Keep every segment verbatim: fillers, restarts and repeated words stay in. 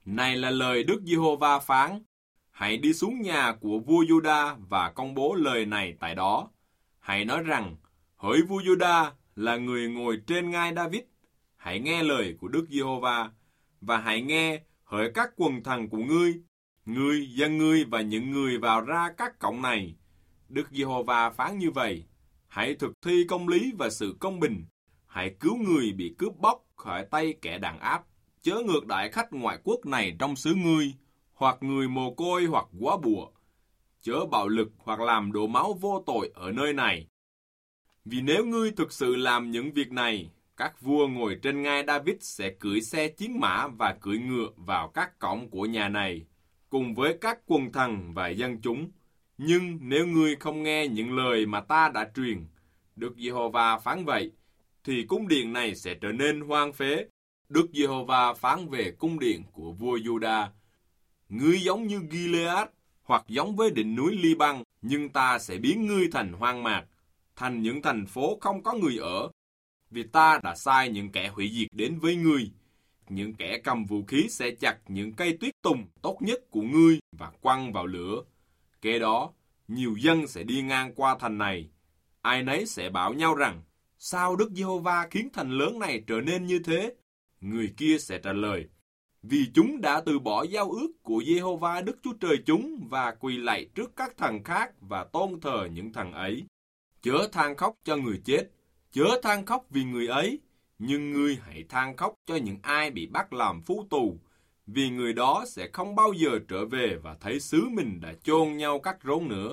Này là lời Đức Giê-hô-va phán: Hãy đi xuống nhà của vua Giô-đa và công bố lời này tại đó. Hãy nói rằng: Hỡi vua Giô-đa, là người ngồi trên ngai David, hãy nghe lời của Đức Giê-hô-va, và hãy nghe, hỡi các quần thần của ngươi, ngươi, dân ngươi và những người vào ra các cổng này. Đức Giê-hô-va phán như vậy: Hãy thực thi công lý và sự công bình. Hãy cứu người bị cướp bóc khỏi tay kẻ đàn áp. Chớ ngược đãi khách ngoại quốc này trong xứ ngươi, hoặc người mồ côi hoặc góa bụa. Chớ bạo lực hoặc làm đổ máu vô tội ở nơi này. Vì nếu ngươi thực sự làm những việc này, các vua ngồi trên ngai David sẽ cưỡi xe chiến mã và cưỡi ngựa vào các cổng của nhà này, cùng với các quần thần và dân chúng. Nhưng nếu ngươi không nghe những lời mà ta đã truyền, Đức Giê-hô-va phán vậy, thì cung điện này sẽ trở nên hoang phế. Đức Giê-hô-va phán về cung điện của vua Giô-đa: Ngươi giống như Gilead, hoặc giống với đỉnh núi Li-băng, nhưng ta sẽ biến ngươi thành hoang mạc, thành những thành phố không có người ở. Vì ta đã sai những kẻ hủy diệt đến với ngươi. Những kẻ cầm vũ khí sẽ chặt những cây tuyết tùng tốt nhất của ngươi và quăng vào lửa. Kế đó, nhiều dân sẽ đi ngang qua thành này. Ai nấy sẽ bảo nhau rằng: Sao Đức Giê-hô-va khiến thành lớn này trở nên như thế? Người kia sẽ trả lời: Vì chúng đã từ bỏ giao ước của Giê-hô-va Đức Chúa Trời chúng và quỳ lạy trước các thần khác và tôn thờ những thần ấy. Chớ than khóc cho người chết, chớ than khóc vì người ấy, nhưng ngươi hãy than khóc cho những ai bị bắt làm phú tù, vì người đó sẽ không bao giờ trở về và thấy xứ mình đã chôn nhau cắt rốn nữa.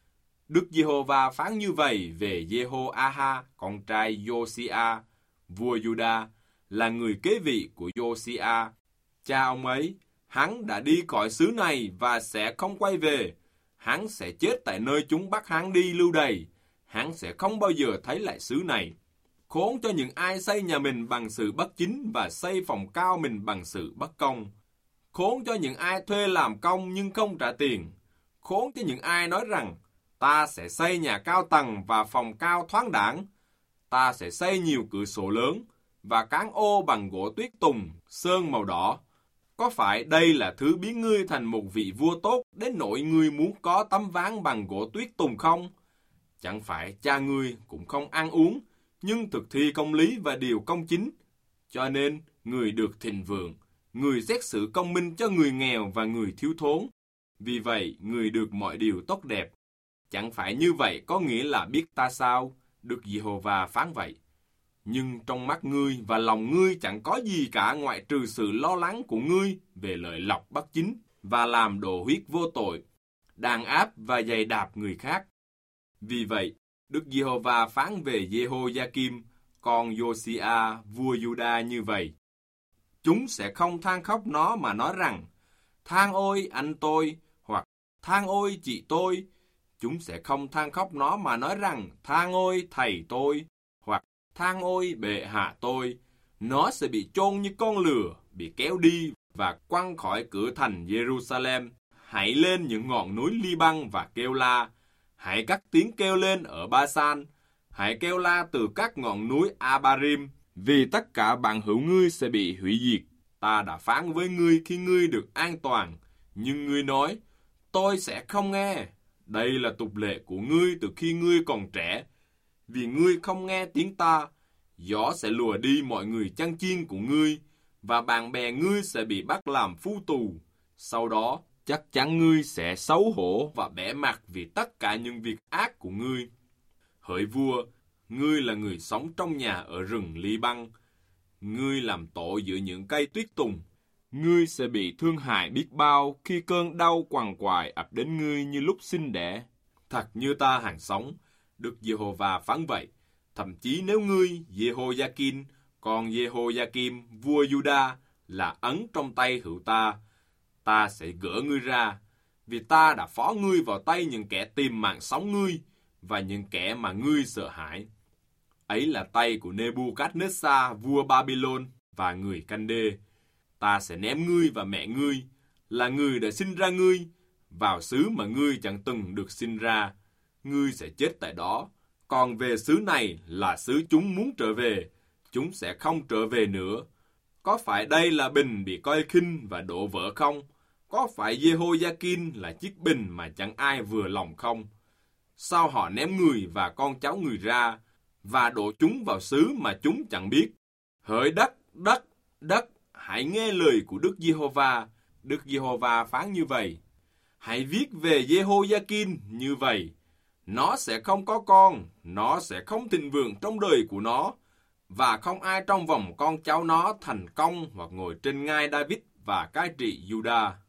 Đức Giê-hô-va phán như vậy về Giê-hô-a-ha, con trai Giô-si-a, vua Giu-đa, là người kế vị của Giô-si-a. Cha ông ấy, hắn đã đi khỏi xứ này và sẽ không quay về. Hắn sẽ chết tại nơi chúng bắt hắn đi lưu đày. Hắn sẽ không bao giờ thấy lại xứ này. Khốn cho những ai xây nhà mình bằng sự bất chính và xây phòng cao mình bằng sự bất công. Khốn cho những ai thuê làm công nhưng không trả tiền. Khốn cho những ai nói rằng: Ta sẽ xây nhà cao tầng và phòng cao thoáng đãng. Ta sẽ xây nhiều cửa sổ lớn và cán ô bằng gỗ tuyết tùng, sơn màu đỏ. Có phải đây là thứ biến ngươi thành một vị vua tốt đến nỗi ngươi muốn có tấm ván bằng gỗ tuyết tùng không? Chẳng phải cha ngươi cũng không ăn uống, nhưng thực thi công lý và điều công chính. Cho nên, người được thịnh vượng, người xét xử công minh cho người nghèo và người thiếu thốn. Vì vậy, người được mọi điều tốt đẹp. Chẳng phải như vậy có nghĩa là biết ta sao? Đức Giê-hô-va phán vậy. Nhưng trong mắt ngươi và lòng ngươi chẳng có gì cả ngoại trừ sự lo lắng của ngươi về lợi lộc bất chính và làm đồ huyết vô tội, đàn áp và giày đạp người khác. Vì vậy, Đức Giê-hô-va phán về Giê-hô-gia-kim, con Giô-si-a, vua Giu-đa như vậy. Chúng sẽ không than khóc nó mà nói rằng: Than ôi anh tôi, hoặc than ôi chị tôi. Chúng sẽ không than khóc nó mà nói rằng: Than ôi thầy tôi, hoặc than ôi bệ hạ tôi. Nó sẽ bị chôn như con lừa, bị kéo đi và quăng khỏi cửa thành Jerusalem. Hãy lên những ngọn núi Li-băng và kêu la. Hãy cất tiếng kêu lên ở Ba-san. Hãy kêu la từ các ngọn núi Abarim, vì tất cả bạn hữu ngươi sẽ bị hủy diệt. Ta đã phán với ngươi khi ngươi được an toàn, nhưng ngươi nói: Tôi sẽ không nghe. Đây là tục lệ của ngươi từ khi ngươi còn trẻ. Vì ngươi không nghe tiếng ta, gió sẽ lùa đi mọi người chăn chiên của ngươi, và bạn bè ngươi sẽ bị bắt làm phu tù. Sau đó, chắc chắn ngươi sẽ xấu hổ và bẽ mặt vì tất cả những việc ác của ngươi. Hỡi vua, ngươi là người sống trong nhà ở rừng Li-băng. Ngươi làm tổ giữa những cây tuyết tùng. Ngươi sẽ bị thương hại biết bao khi cơn đau quằn quại ập đến ngươi như lúc sinh đẻ. Thật như ta hàng sống, Đức Giê-hô-va phán vậy. Thậm chí nếu ngươi, Giê-hô-gia-kim, còn Giê-hô-gia-kim, vua Giu-đa, là ấn trong tay hữu ta, ta sẽ gỡ ngươi ra, vì ta đã phó ngươi vào tay những kẻ tìm mạng sống ngươi và những kẻ mà ngươi sợ hãi. Ấy là tay của Nê-bu-cát-nết-sa, vua Ba-bi-lôn và người Canh-đê. Ta sẽ ném ngươi và mẹ ngươi, là người đã sinh ra ngươi, vào xứ mà ngươi chẳng từng được sinh ra. Ngươi sẽ chết tại đó. Còn về xứ này là xứ chúng muốn trở về, chúng sẽ không trở về nữa. Có phải đây là bình bị coi khinh và đổ vỡ không? Có phải Jehoiakin là chiếc bình mà chẳng ai vừa lòng không? Sao họ ném người và con cháu người ra và đổ chúng vào xứ mà chúng chẳng biết? Hỡi đất, đất, đất, hãy nghe lời của Đức Giê-hô-va. Đức Giê-hô-va phán như vậy. Hãy viết về Jehoiakin như vậy. Nó sẽ không có con, nó sẽ không thịnh vượng trong đời của nó, và không ai trong vòng con cháu nó thành công hoặc ngồi trên ngai David và cai trị Juda.